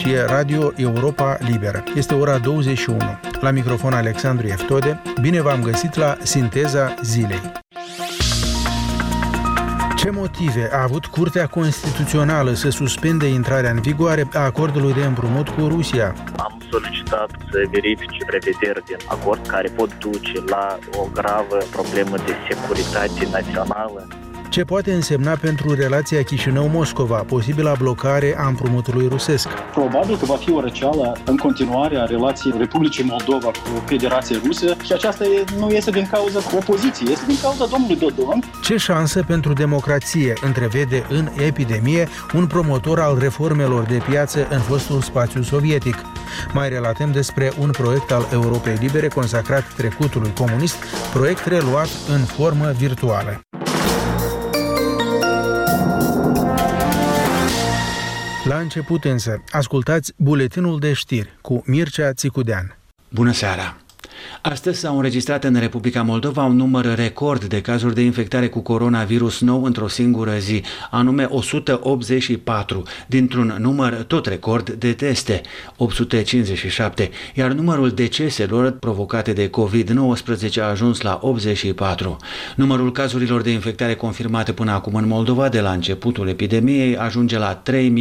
Democrație, Radio Europa Liberă. Este ora 21. La microfon Alexandru Eftode. Bine v-am găsit la Sinteza Zilei. Ce motive a avut Curtea Constituțională să suspende intrarea în vigoare a acordului de împrumut cu Rusia? Am solicitat să verifice prevederi din acord care pot duce la o gravă problemă de securitate națională. Ce poate însemna pentru relația Chișinău-Moscova posibila blocare a împrumutului rusesc? Probabil că va fi o răceală în continuare a relației Republicii Moldova cu Federația Rusă și aceasta nu este din cauza opoziției, este din cauza domnului Dodon. Ce șansă pentru democrație întrevede în epidemie un promotor al reformelor de piață în fostul spațiu sovietic? Mai relatăm despre un proiect al Europei Libere consacrat trecutului comunist, proiect reluat în formă virtuală. La început însă, ascultați buletinul de știri cu Mircea Țicudean. Bună seara! Astăzi s-au înregistrat în Republica Moldova un număr record de cazuri de infectare cu coronavirus nou într-o singură zi, anume 184, dintr-un număr tot record de teste, 857, iar numărul deceselor provocate de COVID-19 a ajuns la 84. Numărul cazurilor de infectare confirmate până acum în Moldova de la începutul epidemiei ajunge la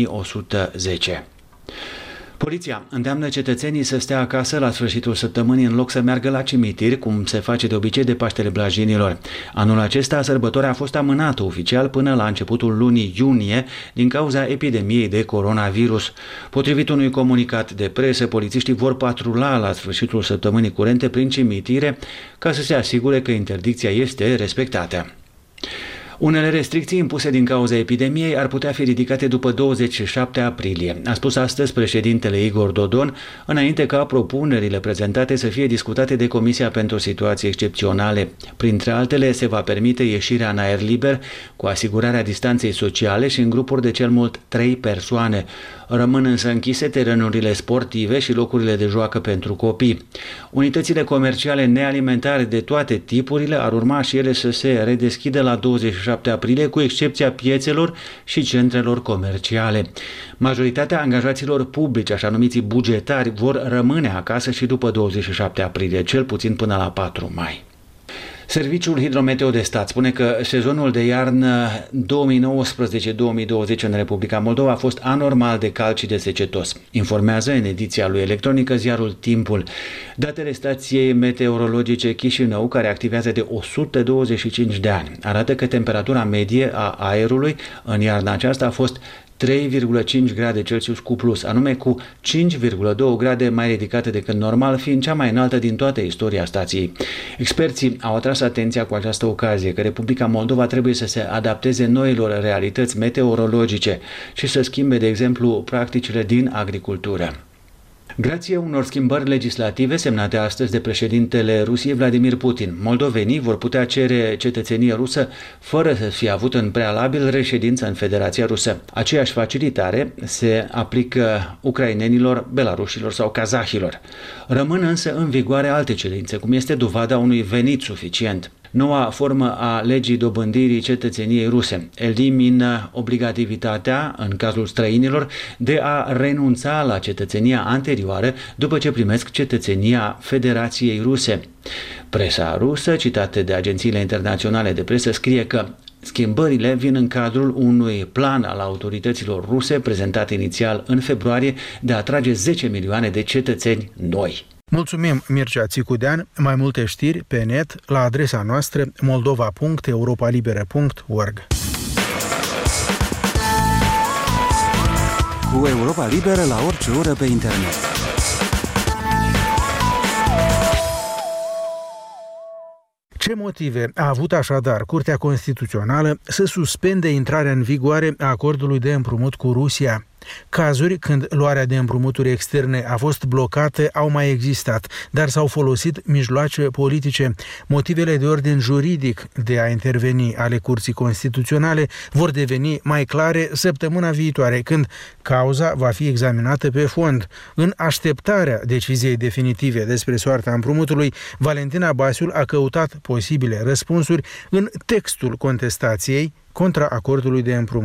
3110. Poliția îndeamnă cetățenii să stea acasă la sfârșitul săptămânii în loc să meargă la cimitir, cum se face de obicei de Paștele Blajinilor. Anul acesta, sărbătoarea a fost amânată oficial până la începutul lunii iunie din cauza epidemiei de coronavirus. Potrivit unui comunicat de presă, polițiștii vor patrula la sfârșitul săptămânii curente prin cimitire ca să se asigure că interdicția este respectată. Unele restricții impuse din cauza epidemiei ar putea fi ridicate după 27 aprilie, a spus astăzi președintele Igor Dodon, înainte ca propunerile prezentate să fie discutate de Comisia pentru Situații Excepționale. Printre altele, se va permite ieșirea în aer liber cu asigurarea distanței sociale și în grupuri de cel mult 3 persoane. Rămân însă închise terenurile sportive și locurile de joacă pentru copii. Unitățile comerciale nealimentare de toate tipurile ar urma și ele să se redeschidă la 27 aprilie, cu excepția piețelor și centrelor comerciale. Majoritatea angajaților publici, așa numiții bugetari, vor rămâne acasă și după 27 aprilie, cel puțin până la 4 mai. Serviciul Hidrometeo de Stat spune că sezonul de iarnă 2019-2020 în Republica Moldova a fost anormal de cald și de secetos. Informează în ediția lui electronică ziarul Timpul. Datele stației meteorologice Chișinău, care activează de 125 de ani, arată că temperatura medie a aerului în iarna aceasta a fost 3,5 grade Celsius cu plus, anume cu 5,2 grade mai ridicate decât normal, fiind cea mai înaltă din toată istoria stației. Experții au atras atenția cu această ocazie că Republica Moldova trebuie să se adapteze noilor realități meteorologice și să schimbe, de exemplu, practicile din agricultură. Grație unor schimbări legislative semnate astăzi de președintele Rusiei Vladimir Putin, moldovenii vor putea cere cetățenie rusă fără să fie avut în prealabil reședință în Federația Rusă. Aceeași facilitare se aplică ucrainenilor, belarușilor sau kazahilor. Rămân însă în vigoare alte cerințe, cum este dovada unui venit suficient. Noua formă a legii dobândirii cetățeniei ruse elimină obligativitatea, în cazul străinilor, de a renunța la cetățenia anterioară după ce primesc cetățenia Federației Ruse. Presa rusă, citată de agențiile internaționale de presă, scrie că schimbările vin în cadrul unui plan al autorităților ruse prezentat inițial în februarie de a atrage 10 milioane de cetățeni noi. Mulțumim, Mircea Țicudean. Mai multe știri pe net la adresa noastră moldova.europalibera.org. Cu Europa Liberă la orice oră pe internet. Ce motive a avut așadar Curtea Constituțională să suspende intrarea în vigoare a acordului de împrumut cu Rusia? Cazuri când luarea de împrumuturi externe a fost blocată au mai existat, dar s-au folosit mijloace politice. Motivele de ordin juridic de a interveni ale Curții Constituționale vor deveni mai clare săptămâna viitoare, când cauza va fi examinată pe fond. În așteptarea deciziei definitive despre soarta împrumutului, Valentina Basiul a căutat posibile răspunsuri în textul contestației contra acordului de împrumut.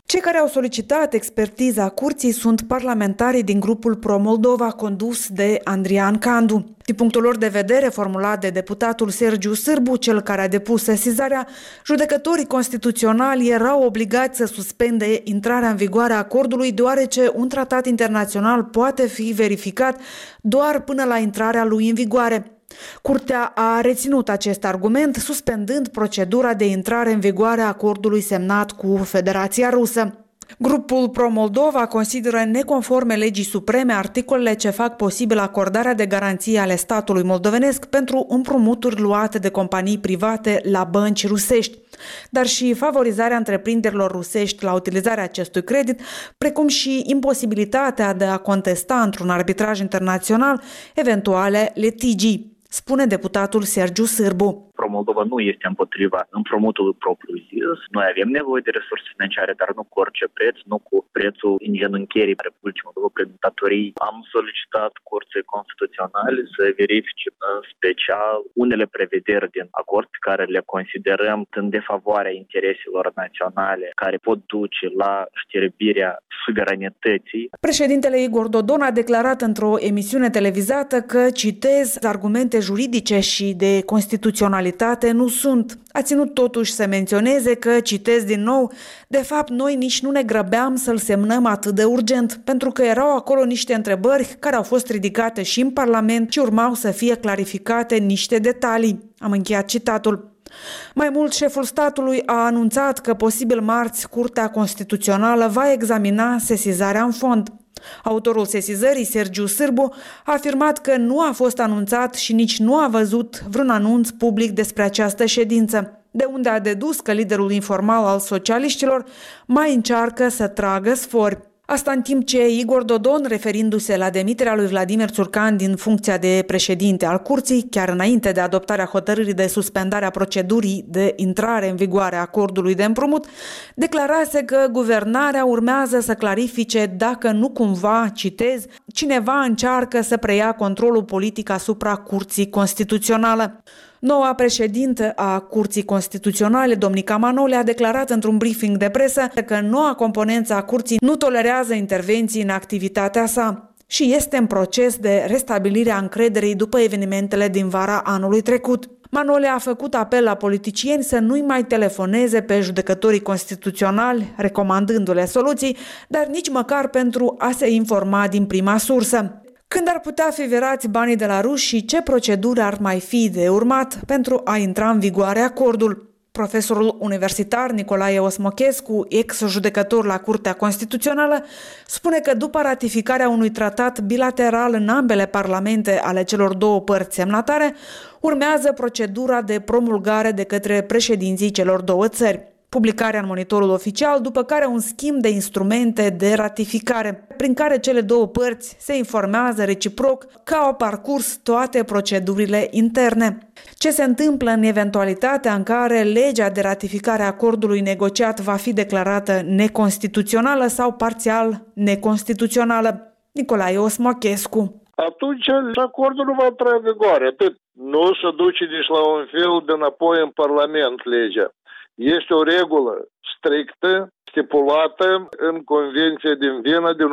Cei care au solicitat expertiza curții sunt parlamentarii din grupul Pro-Moldova condus de Andrian Candu. Din punctul lor de vedere, formulat de deputatul Sergiu Sârbu, cel care a depus sesizarea, judecătorii constituționali erau obligați să suspende intrarea în vigoare a acordului, deoarece un tratat internațional poate fi verificat doar până la intrarea lui în vigoare. Curtea a reținut acest argument, suspendând procedura de intrare în vigoare a acordului semnat cu Federația Rusă. Grupul Pro-Moldova consideră neconforme legii supreme articolele ce fac posibil acordarea de garanții ale statului moldovenesc pentru împrumuturi luate de companii private la bănci rusești, dar și favorizarea întreprinderilor rusești la utilizarea acestui credit, precum și imposibilitatea de a contesta într-un arbitraj internațional eventuale litigii, spune deputatul Sergiu Sârbu. Pro-Moldova nu este împotriva împrumutului propriu-zis. Noi avem nevoie de resurse financiare, dar nu cu orice preț, nu cu prețul îngenuncherii Republicii Moldova prin datorii. Am solicitat Curții Constituționale să verifice în special unele prevederi din acord pe care le considerăm în defavoarea intereselor naționale, care pot duce la șterbirea suveranității. Președintele Igor Dodon a declarat într-o emisiune televizată că, citez, argumente juridice și de constituționalitate nu sunt. A ținut totuși să menționeze că, citez din nou, de fapt noi nici nu ne grăbeam să-l semnăm atât de urgent, pentru că erau acolo niște întrebări care au fost ridicate și în Parlament și urmau să fie clarificate niște detalii. Am încheiat citatul. Mai mult, șeful statului a anunțat că posibil marți Curtea Constituțională va examina sesizarea în fond. Autorul sesizării, Sergiu Sârbu, a afirmat că nu a fost anunțat și nici nu a văzut vreun anunț public despre această ședință, de unde a dedus că liderul informal al socialiștilor mai încearcă să tragă sfori. Asta în timp ce Igor Dodon, referindu-se la demiterea lui Vladimir Țurcan din funcția de președinte al curții, chiar înainte de adoptarea hotărârii de suspendare a procedurii de intrare în vigoare a acordului de împrumut, declarase că guvernarea urmează să clarifice dacă nu cumva, citez, cineva încearcă să preia controlul politic asupra Curții Constituțională. Noua președintă a Curții Constituționale, Domnica Manole, a declarat într-un briefing de presă că noua componență a Curții nu tolerează intervenții în activitatea sa și este în proces de restabilire a încrederii după evenimentele din vara anului trecut. Manole a făcut apel la politicieni să nu-i mai telefoneze pe judecătorii constituționali, recomandându-le soluții, dar nici măcar pentru a se informa din prima sursă. Când ar putea fi virați banii de la ruși și ce proceduri ar mai fi de urmat pentru a intra în vigoare acordul? Profesorul universitar Nicolae Osmochescu, ex-judecător la Curtea Constituțională, spune că după ratificarea unui tratat bilateral în ambele parlamente ale celor două părți semnatare, urmează procedura de promulgare de către președinții celor două țări. Publicarea în Monitorul Oficial, după care un schimb de instrumente de ratificare, prin care cele două părți se informează reciproc că au parcurs toate procedurile interne. Ce se întâmplă în eventualitatea în care legea de ratificare a acordului negociat va fi declarată neconstituțională sau parțial neconstituțională? Nicolae Osmochescu. Atunci acordul nu va intra în vigoare. Nu se duce nici la un fel de înapoi în Parlament legea. Este o regulă strictă, stipulată în Convenția din Viena din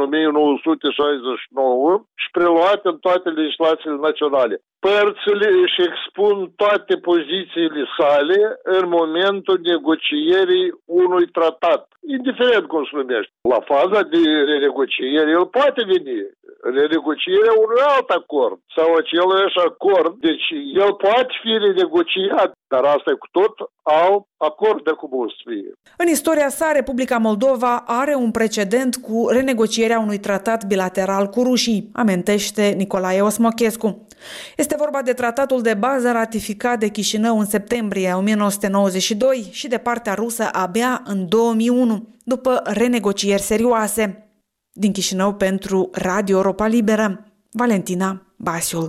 1969 și preluată în toate legislațiile naționale. Părțile își expun toate pozițiile sale în momentul negocierii unui tratat, indiferent cum se numește. La faza de renegociere, el poate veni renegocierea unui alt acord sau același acord. Deci el poate fi renegociat, dar asta e cu tot alt acord de cum o să fie. În istoria sa, Republica Moldova are un precedent cu renegocierea unui tratat bilateral cu rușii, amintește Nicolae Osmochescu. Este vorba de tratatul de bază ratificat de Chișinău în septembrie 1992 și de partea rusă abia în 2001, după renegocieri serioase. Din Chișinău pentru Radio Europa Liberă, Valentina Basiul.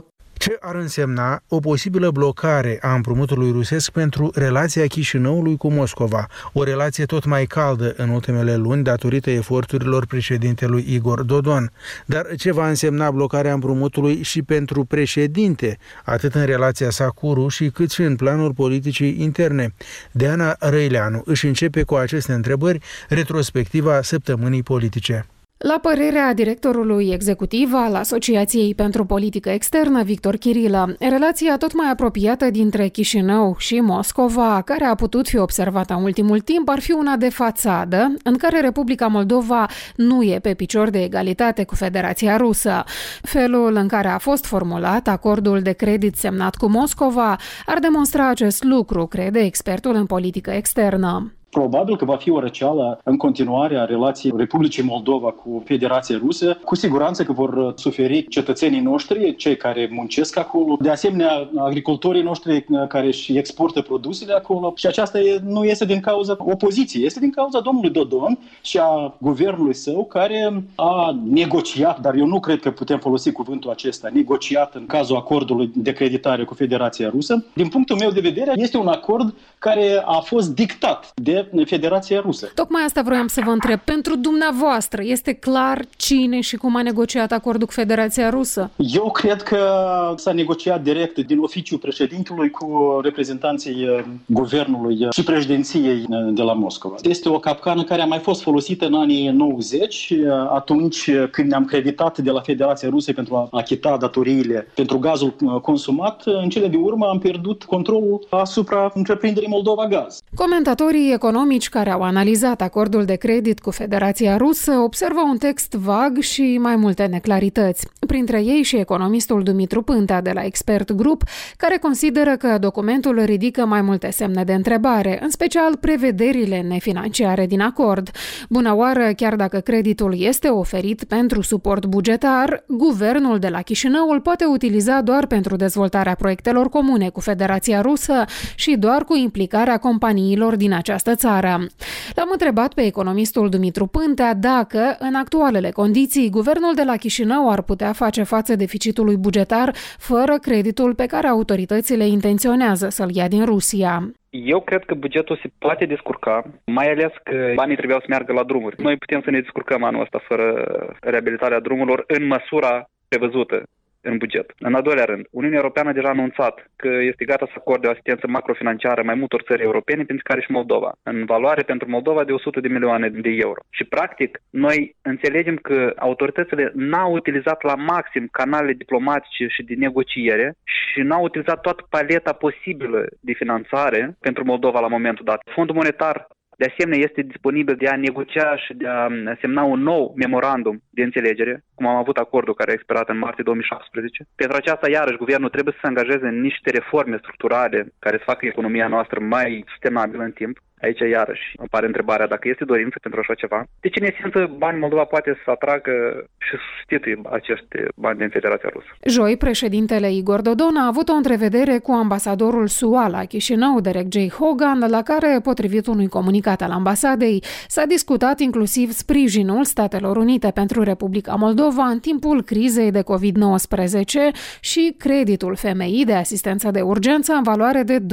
Ce ar însemna o posibilă blocare a împrumutului rusesc pentru relația Chișinăului cu Moscova, o relație tot mai caldă în ultimele luni datorită eforturilor președintelui Igor Dodon. Dar ce va însemna blocarea împrumutului și pentru președinte, atât în relația sa cu rușii, cât și în planul politicii interne? Deana Răileanu își începe cu aceste întrebări retrospectiva săptămânii politice. La părerea directorului executiv al Asociației pentru Politică Externă, Victor Chirilă, relația tot mai apropiată dintre Chișinău și Moscova, care a putut fi observată în ultimul timp, ar fi una de fațadă, în care Republica Moldova nu e pe picior de egalitate cu Federația Rusă. Felul în care a fost formulat acordul de credit semnat cu Moscova ar demonstra acest lucru, crede expertul în politică externă. Probabil că va fi o răceală în continuare a relației Republicii Moldova cu Federația Rusă. Cu siguranță că vor suferi cetățenii noștri, cei care muncesc acolo, de asemenea agricultorii noștri care își exportă produsele acolo. Și aceasta nu este din cauza opoziției, este din cauza domnului Dodon și a guvernului său care a negociat, dar eu nu cred că putem folosi cuvântul acesta, negociat în cazul acordului de creditare cu Federația Rusă. Din punctul meu de vedere, este un acord care a fost dictat de Federația Rusă. Tocmai asta vroiam să vă întreb. Pentru dumneavoastră, este clar cine și cum a negociat acordul cu Federația Rusă? Eu cred că s-a negociat direct din oficiul președintelui cu reprezentanții guvernului și președinției de la Moscova. Este o capcană care a mai fost folosită în anii 90, atunci când ne-am creditat de la Federația Rusă pentru a achita datoriile pentru gazul consumat. În cele din urmă am pierdut controlul asupra întreprinderii Moldova Gaz. Comentatorii economici care au analizat acordul de credit cu Federația Rusă observă un text vag și mai multe neclarități. Printre ei și economistul Dumitru Pântea de la Expert Group, care consideră că documentul ridică mai multe semne de întrebare, în special prevederile nefinanciare din acord. Bună oară, chiar dacă creditul este oferit pentru suport bugetar, guvernul de la Chișinău îl poate utiliza doar pentru dezvoltarea proiectelor comune cu Federația Rusă și doar cu implicarea companiilor din această țară. L-am întrebat pe economistul Dumitru Pântea dacă, în actualele condiții, guvernul de la Chișinău ar putea face față deficitului bugetar fără creditul pe care autoritățile intenționează să-l ia din Rusia. Eu cred că bugetul se poate descurca, mai ales că banii trebuiau să meargă la drumuri. Noi putem să ne descurcăm anul ăsta fără reabilitarea drumurilor în măsura prevăzută în buget. În al doilea rând, Uniunea Europeană deja a anunțat că este gata să acorde o asistență macrofinanciară mai multor țări europene, pentru care și Moldova, în valoare pentru Moldova de 100 de milioane de euro. Și practic, noi înțelegem că autoritățile n-au utilizat la maxim canalele diplomatice și de negociere și n-au utilizat toată paleta posibilă de finanțare pentru Moldova la momentul dat. Fondul monetar de asemenea este disponibil de a negocia și de a semna un nou memorandum de înțelegere, cum am avut acordul care a expirat în martie 2017. Pentru aceasta, iarăși, guvernul trebuie să se angajeze în niște reforme structurale care să facă economia noastră mai sustenabilă în timp. Aici, iarăși, apare întrebarea dacă este dorință pentru așa ceva. Deci, în esență, banii Moldova poate să atragă și să substituie acești bani din Federația Rusă. Joi, președintele Igor Dodon a avut o întrevedere cu ambasadorul SUA la Chișinău, Derek J. Hogan, la care, potrivit unui comunicat al ambasadei, s-a discutat inclusiv sprijinul Statelor Unite pentru Republica Moldova în timpul crizei de COVID-19 și creditul FMI de asistență de urgență în valoare de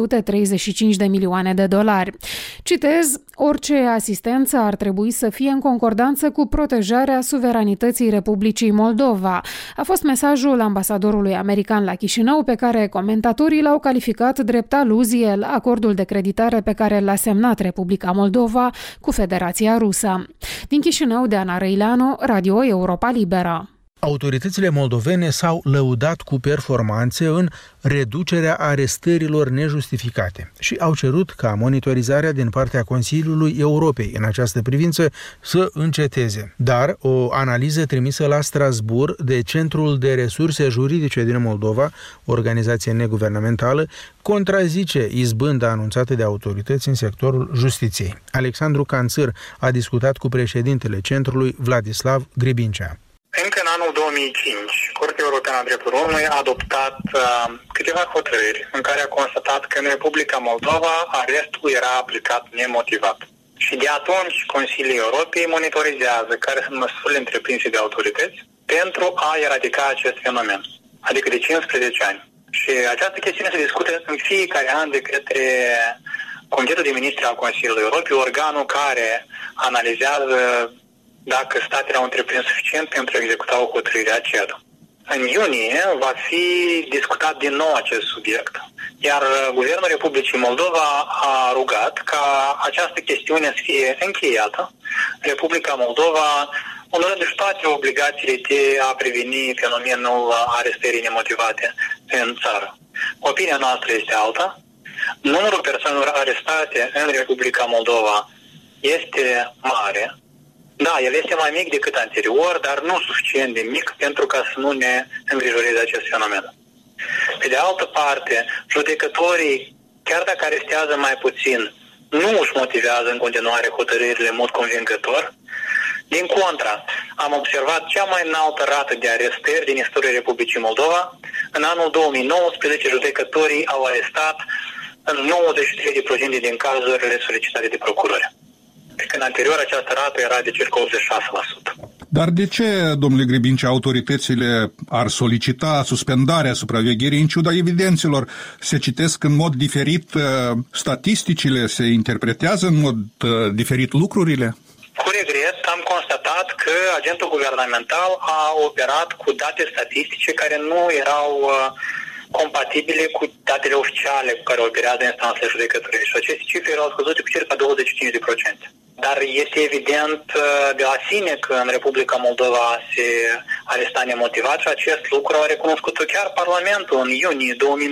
235 de milioane de dolari. Citez, orice asistență ar trebui să fie în concordanță cu protejarea suveranității Republicii Moldova. A fost mesajul ambasadorului american la Chișinău, pe care comentatorii l-au calificat drept aluzie la acordul de creditare pe care l-a semnat Republica Moldova cu Federația Rusă. Din Chișinău, Deana Răileanu, Radio Europa Liberă. Autoritățile moldovene s-au lăudat cu performanțe în reducerea arestărilor nejustificate și au cerut ca monitorizarea din partea Consiliului Europei în această privință să înceteze. Dar o analiză trimisă la Strasbourg de Centrul de Resurse Juridice din Moldova, organizație neguvernamentală, contrazice izbânda anunțată de autorități în sectorul justiției. Alexandru Canțăr a discutat cu președintele centrului, Vladislav Gribincea. Încă în anul 2005, Curtea Europeană a Drepturilor Omului a adoptat câteva hotărâri în care a constatat că în Republica Moldova arestul era aplicat nemotivat. Și de atunci Consiliul Europei monitorizează care sunt măsurile întreprinse de autorități pentru a eradica acest fenomen. adică de 15 ani. Și această chestiune se discută în fiecare an de către Comitetul de Ministri al Consiliului Europei, organul care analizează dacă statele au întreprins suficient pentru a executa o hotărâre a CEDO. În iunie va fi discutat din nou acest subiect, iar Guvernul Republicii Moldova a rugat ca această chestiune să fie încheiată. Republica Moldova onorându-și toate obligațiile de a preveni fenomenul arestării nemotivate în țară. Opinia noastră este alta. Numărul persoanelor arestate în Republica Moldova este mare. Da, el este mai mic decât anterior, dar nu suficient de mic pentru ca să nu ne îngrijoreze acest fenomen. Pe de altă parte, judecătorii, chiar dacă arestează mai puțin, nu își motivează în continuare hotărârile în mod convingător. Din contra, am observat cea mai înaltă rată de arestări din istoria Republicii Moldova. În anul 2019, judecătorii au arestat în 93% din cazurile solicitate de procurori. Când anterior această rată era de circa 86%. Dar de ce, domnule Gribincea, autoritățile ar solicita suspendarea supravegherii în ciuda evidențelor? Se citesc în mod diferit statisticile, se interpretează în mod diferit lucrurile? Cu regret am constatat că agentul guvernamental a operat cu date statistice care nu erau compatibile cu datele oficiale cu care operează instanțele judecătorești. Și aceste cifre erau scăzute cu circa 25%. Dar este evident de la sine că în Republica Moldova se aresta nemotivat și acest lucru a recunoscut chiar Parlamentul în iunie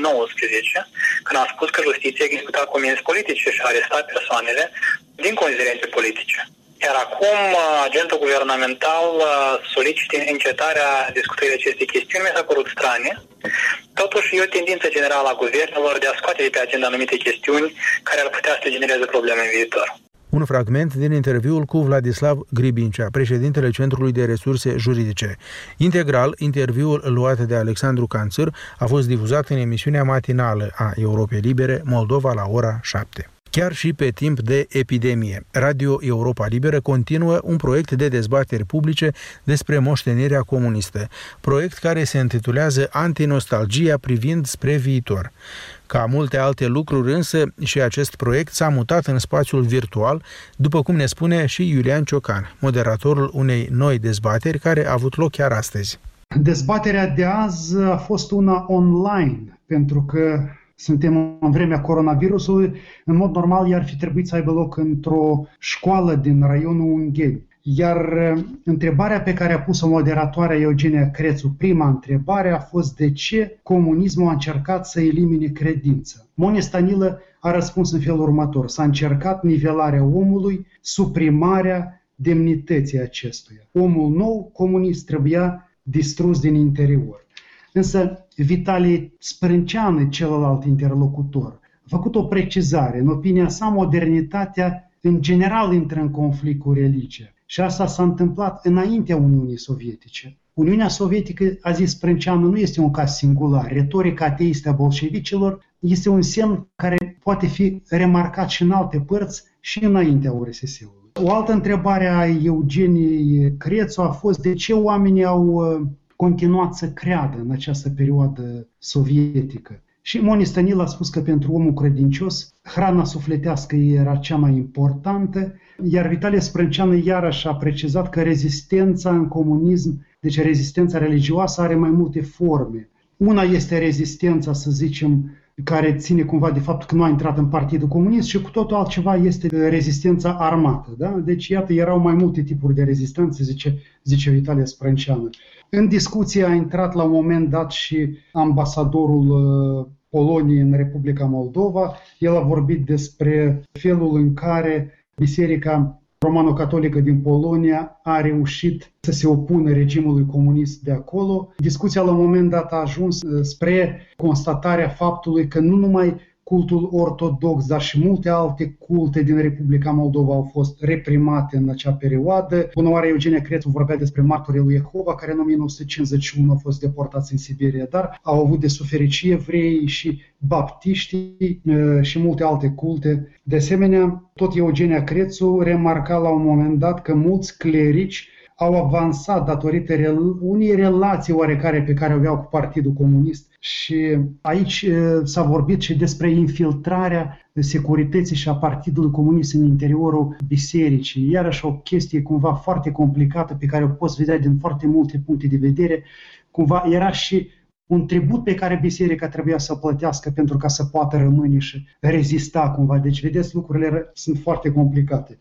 2019, când a spus că justiția executa comenzi politice și a arestat persoanele din considerente politice. Iar acum agentul guvernamental solicită încetarea discutării acestei chestiuni. Mi s-a părut strane. Totuși e o tendință generală a guvernelor de a scoate de pe agenda anumite chestiuni care ar putea să genereze probleme în viitor. Un fragment din interviul cu Vladislav Gribincea, președintele Centrului de Resurse Juridice. Integral, interviul luat de Alexandru Canțăr a fost difuzat în emisiunea matinală a Europei Libere, Moldova, la ora 7. Chiar și pe timp de epidemie, Radio Europa Liberă continuă un proiect de dezbateri publice despre moștenirea comunistă, proiect care se intitulează Antinostalgia privind spre viitor. Ca multe alte lucruri însă, și acest proiect s-a mutat în spațiul virtual, după cum ne spune și Iulian Ciocan, moderatorul unei noi dezbateri care a avut loc chiar astăzi. Dezbaterea de azi a fost una online, pentru că suntem în vremea coronavirusului. În mod normal, i-ar fi trebuit să aibă loc într-o școală din raionul Ungheni. Iar întrebarea pe care a pus-o moderatoarea Eugenia Crețu, prima întrebare, a fost de ce comunismul a încercat să elimine credința. Monia Stanilă a răspuns în felul următor. S-a încercat nivelarea omului, suprimarea demnității acestuia. Omul nou, comunist, trebuia distrus din interior. Însă Vitalie Sprânceanu, celălalt interlocutor, a făcut o precizare. În opinia sa, modernitatea în general intră în conflict cu religia. Și asta s-a întâmplat înaintea Uniunii Sovietice. Uniunea Sovietică, a zis Sprânceanu, nu este un caz singular. Retorica ateistă a bolșevicilor este un semn care poate fi remarcat și în alte părți și înaintea URSS-ului. O altă întrebare a Eugeniei Crețu a fost de ce oamenii au continuat să creadă în această perioadă sovietică. Și Monia Stanilă a spus că pentru omul credincios hrana sufletească era cea mai importantă, iar Vitalie Sprânceanu iarăși a precizat că rezistența în comunism, deci rezistența religioasă, are mai multe forme. Una este rezistența, să zicem, care ține cumva de faptul că nu a intrat în Partidul Comunist și cu totul altceva este rezistența armată. Da? Deci, iată, erau mai multe tipuri de rezistență, zice Vitalie Sprânceanu. În discuție a intrat la un moment dat și ambasadorul Poloniei în Republica Moldova. El a vorbit despre felul în care Biserica Romano-Catolică din Polonia a reușit să se opună regimului comunist de acolo. Discuția la un moment dat a ajuns spre constatarea faptului că nu numai cultul ortodox, dar și multe alte culte din Republica Moldova au fost reprimate în acea perioadă. Bună oară, Eugenia Crețu vorbea despre martorii lui Jehova, care în 1951 au fost deportați în Siberia, dar au avut de suferit și evreii, și baptiștii și multe alte culte. De asemenea, tot Eugenia Crețu remarca la un moment dat că mulți clerici au avansat datorită unei relații oarecare pe care o aveau cu Partidul Comunist. Și aici s-a vorbit și despre infiltrarea securității și a Partidului Comunist în interiorul bisericii. Iarăși o chestie cumva foarte complicată pe care o poți vedea din foarte multe puncte de vedere. Cumva era și un tribut pe care biserica trebuia să plătească pentru ca să poată rămâne și rezista cumva. Deci, vedeți, lucrurile sunt foarte complicate.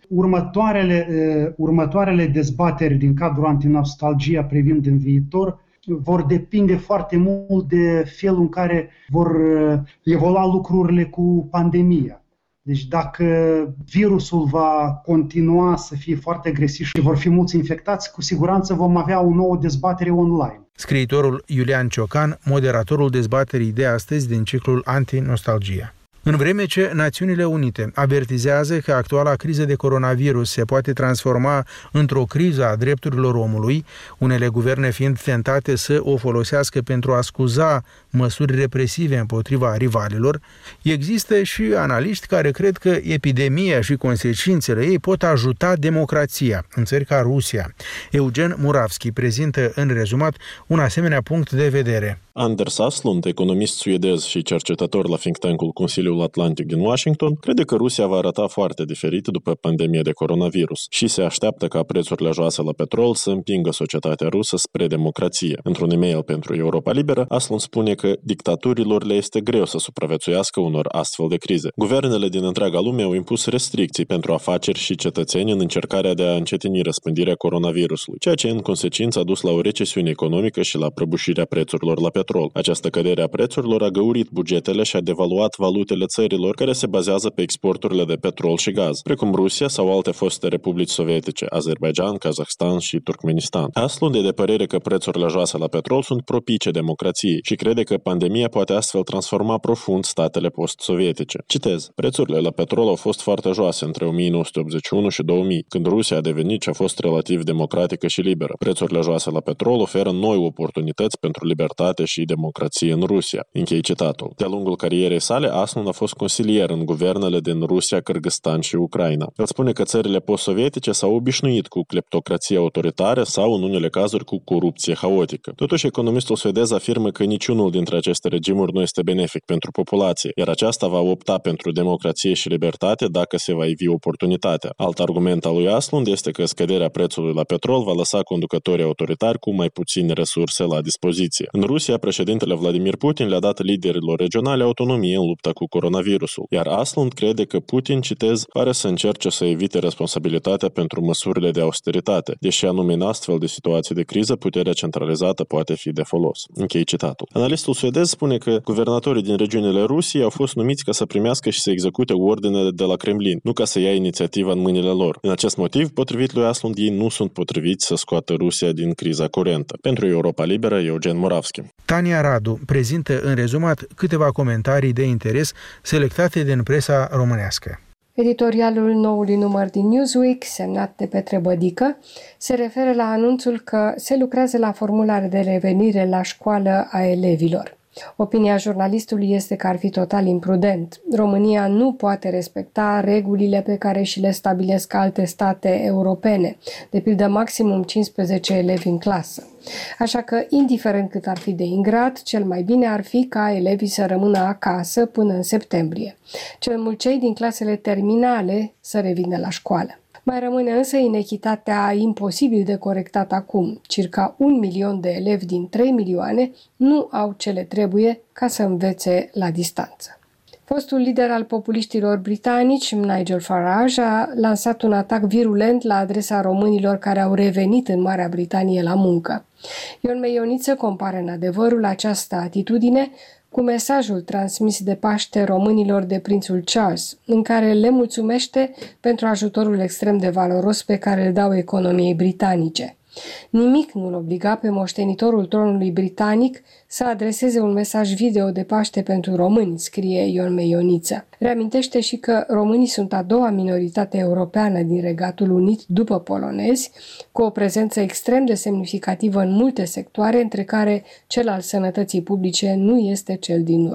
Următoarele dezbateri din cadrul antinostalgia privind în viitor vor depinde foarte mult de felul în care vor evolua lucrurile cu pandemia. Deci dacă virusul va continua să fie foarte agresiv și vor fi mulți infectați, cu siguranță vom avea o nouă dezbatere online. Scriitorul Iulian Ciocan, moderatorul dezbaterii de astăzi din ciclul Antinostalgia. În vreme ce Națiunile Unite avertizează că actuala criză de coronavirus se poate transforma într-o criză a drepturilor omului, unele guverne fiind tentate să o folosească pentru a scuza măsuri represive împotriva rivalilor, există și analiști care cred că epidemia și consecințele ei pot ajuta democrația în țări ca Rusia. Eugen Muravski prezintă în rezumat un asemenea punct de vedere. Anders Aslund, economist suedez și cercetător la think tank-ul Consiliul Atlantic din Washington, crede că Rusia va arăta foarte diferit după pandemia de coronavirus și se așteaptă ca prețurile joase la petrol să împingă societatea rusă spre democrație. Într-un e-mail pentru Europa Liberă, Aslund spune că dictaturilor le este greu să supraviețuiască unor astfel de crize. Guvernele din întreaga lume au impus restricții pentru afaceri și cetățeni în încercarea de a încetini răspândirea coronavirusului, ceea ce în consecință a dus la o recesiune economică și la prăbușirea prețurilor la petrol. Această cădere a prețurilor a găurit bugetele și a devaluat valutele țărilor care se bazează pe exporturile de petrol și gaz, precum Rusia sau alte foste republici sovietice, Azerbaidjan, Kazahstan și Turkmenistan. Aslund e de părere că prețurile joase la petrol sunt propice democrației și crede că pandemia poate astfel transforma profund statele post-sovietice. Citez: prețurile la petrol au fost foarte joase între 1981 și 2000, când Rusia a devenit ce a fost relativ democratică și liberă. Prețurile joase la petrol oferă noi oportunități pentru libertate și democrație în Rusia. Închei citatul. De-a lungul carierei sale, Aslund a fost consilier în guvernele din Rusia, Kârgâzstan și Ucraina. El spune că țările post-sovietice s-au obișnuit cu cleptocrație autoritară sau, în unele cazuri, cu corupție haotică. Totuși, economistul suedez afirmă că niciunul dintre aceste regimuri nu este benefic pentru populație, iar aceasta va opta pentru democrație și libertate dacă se va ivi oportunitatea. Alt argument al lui Aslund este că scăderea prețului la petrol va lăsa conducătorii autoritari cu mai puține resurse la dispoziție. În Rusia, președintele Vladimir Putin le-a dat liderilor regionale autonomie în lupta cu coronavirusul, iar Aslund crede că Putin, citez, pare să încerce să evite responsabilitatea pentru măsurile de austeritate, deși anume în astfel de situații de criză, puterea centralizată poate fi de folos. Închei citatul. Analistul suedez spune că guvernatorii din regiunile Rusiei au fost numiți ca să primească și să execute ordinele de la Kremlin, nu ca să ia inițiativa în mâinile lor. În acest motiv, potrivit lui Aslund, ei nu sunt potriviți să scoată Rusia din criza curentă. Pentru Europa Liberă, Eugen Muravski. Tania Radu prezintă în rezumat câteva comentarii de interes selectate din presa românească. Editorialul noului număr din Newsweek, semnat de Petre Bădică, se referă la anunțul că se lucrează la formulare de revenire la școală a elevilor. Opinia jurnalistului este că ar fi total imprudent. România nu poate respecta regulile pe care și le stabilesc alte state europene, de pildă maximum 15 elevi în clasă. Așa că, indiferent cât ar fi de ingrat, cel mai bine ar fi ca elevii să rămână acasă până în septembrie. Cel mult cei din clasele terminale să revină la școală. Mai rămâne însă inechitatea imposibil de corectat acum. Circa 1 milion de elevi din 3 milioane nu au ce le trebuie ca să învețe la distanță. Fostul lider al populiștilor britanici, Nigel Farage, a lansat un atac virulent la adresa românilor care au revenit în Marea Britanie la muncă. Ion Meioniță compară în adevărul această atitudine cu mesajul transmis de Paște românilor de prințul Charles, în care le mulțumește pentru ajutorul extrem de valoros pe care îl dau economiei britanice. Nimic nu îl obliga pe moștenitorul tronului britanic să adreseze un mesaj video de Paște pentru români, scrie Ion Meioniță. Reamintește și că românii sunt a doua minoritate europeană din Regatul Unit după polonezi, cu o prezență extrem de semnificativă în multe sectoare, între care cel al sănătății publice nu este cel din urmă.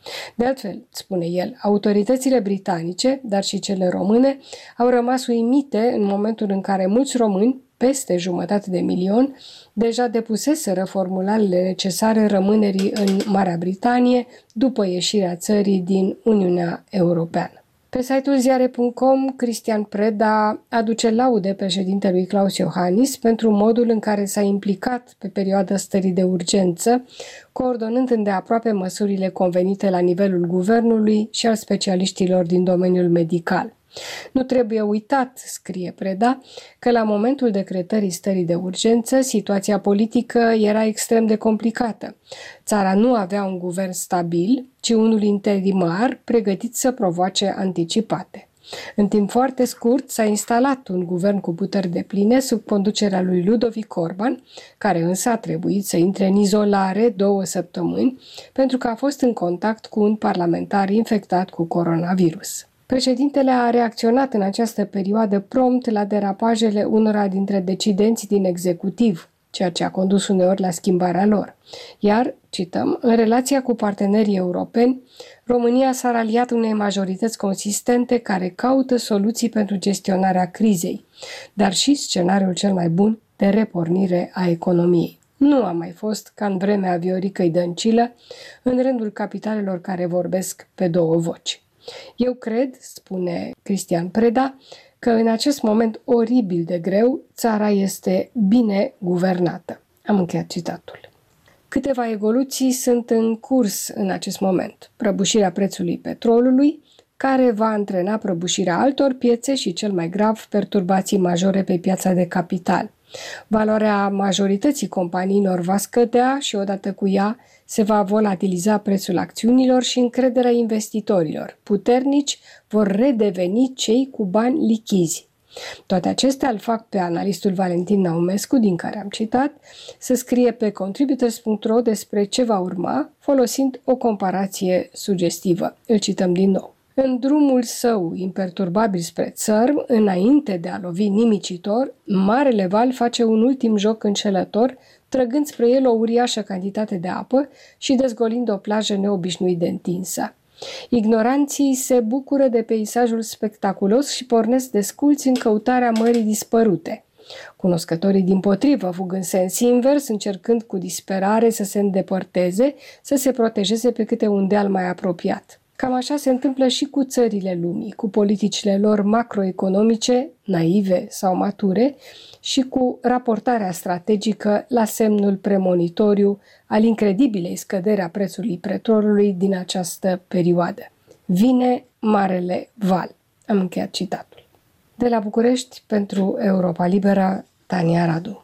De altfel, spune el, autoritățile britanice, dar și cele române, au rămas uimite în momentul în care mulți români, peste 500.000, deja depuseseră formularele necesare rămânerii în Marea Britanie după ieșirea țării din Uniunea Europeană. Pe site-ul ziare.com, Cristian Preda aduce laude președintelui Klaus Iohannis pentru modul în care s-a implicat pe perioada stării de urgență, coordonând îndeaproape măsurile convenite la nivelul guvernului și al specialiștilor din domeniul medical. Nu trebuie uitat, scrie Preda, că la momentul decretării stării de urgență, situația politică era extrem de complicată. Țara nu avea un guvern stabil, ci unul interimar pregătit să provoace anticipate. În timp foarte scurt s-a instalat un guvern cu puteri depline sub conducerea lui Ludovic Orban, care însă a trebuit să intre în izolare 2 săptămâni pentru că a fost în contact cu un parlamentar infectat cu coronavirus. Președintele a reacționat în această perioadă prompt la derapajele unora dintre decidenții din executiv, ceea ce a condus uneori la schimbarea lor. Iar, cităm, în relația cu partenerii europeni, România s-a raliat unei majorități consistente care caută soluții pentru gestionarea crizei, dar și scenariul cel mai bun de repornire a economiei. Nu a mai fost, ca în vremea Vioricăi Dăncilă, în rândul capitalelor care vorbesc pe 2 voci. Eu cred, spune Cristian Preda, că în acest moment oribil de greu, țara este bine guvernată. Am încheiat citatul. Câteva evoluții sunt în curs în acest moment. Prăbușirea prețului petrolului, care va antrena prăbușirea altor piețe și, cel mai grav, perturbații majore pe piața de capital. Valoarea majorității companiilor va scădea și odată cu ea se va volatiliza prețul acțiunilor și încrederea investitorilor. Puternici vor redeveni cei cu bani lichizi. Toate acestea îl fac pe analistul Valentin Naumescu, din care am citat, să scrie pe contributors.ro despre ce va urma, folosind o comparație sugestivă. Îl cităm din nou. În drumul său imperturbabil spre țărm, înainte de a lovi nimicitor, Marele Val face un ultim joc înșelător, trăgând spre el o uriașă cantitate de apă și dezgolind o plajă neobișnuit de întinsă. Ignoranții se bucură de peisajul spectaculos și pornesc desculți în căutarea mării dispărute. Cunoscătorii dimpotrivă fug în sens invers, încercând cu disperare să se îndepărteze, să se protejeze pe câte un deal mai apropiat. Cam așa se întâmplă și cu țările lumii, cu politicile lor macroeconomice, naive sau mature, și cu raportarea strategică la semnul premonitoriu al incredibilei scăderi a prețului petrolului din această perioadă. Vine Marele Val. Am încheiat citatul. De la București, pentru Europa Liberă, Tania Radu.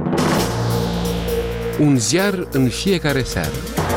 Un ziar în fiecare seară.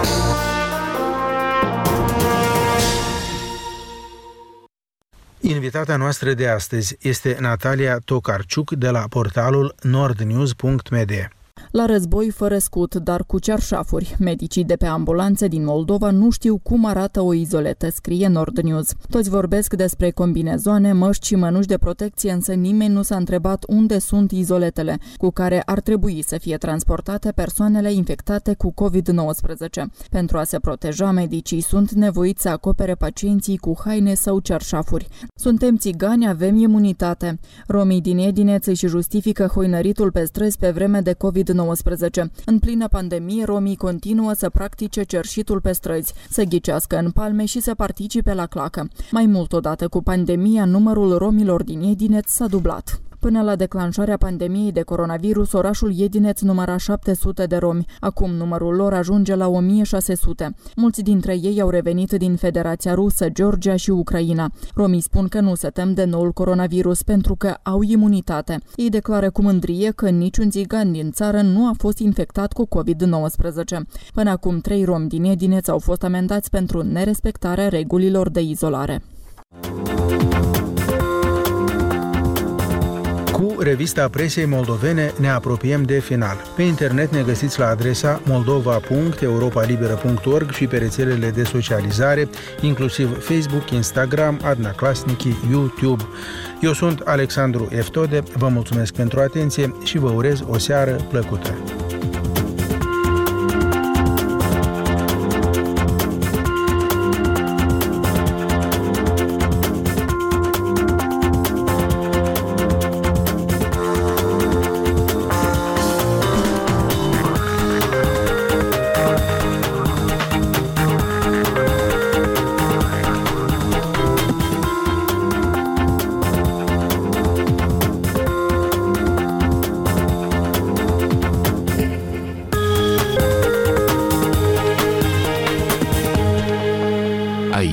Invitata noastră de astăzi este Natalia Tokarciuc de la portalul nordnews.md. La război fără scut, dar cu cearșafuri. Medicii de pe ambulanțe din Moldova nu știu cum arată o izoletă, scrie Nord News. Toți vorbesc despre combinezoane, măști și mănuși de protecție, însă nimeni nu s-a întrebat unde sunt izoletele cu care ar trebui să fie transportate persoanele infectate cu COVID-19. Pentru a se proteja, medicii sunt nevoiți să acopere pacienții cu haine sau cearșafuri. Suntem țigani, avem imunitate. Romii din Edineț își justifică hoinăritul pe străzi pe vreme de COVID-19. În plină pandemie, romii continuă să practice cerșitul pe străzi, să ghicească în palme și să participe la clacă. Mai mult, odată cu pandemia, numărul romilor din Edineț s-a dublat. Până la declanșarea pandemiei de coronavirus, orașul Edineț număra 700 de romi. Acum numărul lor ajunge la 1600. Mulți dintre ei au revenit din Federația Rusă, Georgia și Ucraina. Romii spun că nu se tem de noul coronavirus pentru că au imunitate. Ei declară cu mândrie că niciun țigan din țară nu a fost infectat cu COVID-19. Până acum 3 romi din Edineț au fost amendați pentru nerespectarea regulilor de izolare. Cu revista presei moldovene ne apropiem de final. Pe internet ne găsiți la adresa moldova.europalibera.org și pe rețelele de socializare, inclusiv Facebook, Instagram, Adna Klasnici, YouTube. Eu sunt Alexandru Eftode, vă mulțumesc pentru atenție și vă urez o seară plăcută.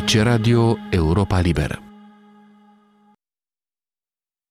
Aici Radio Europa Liberă.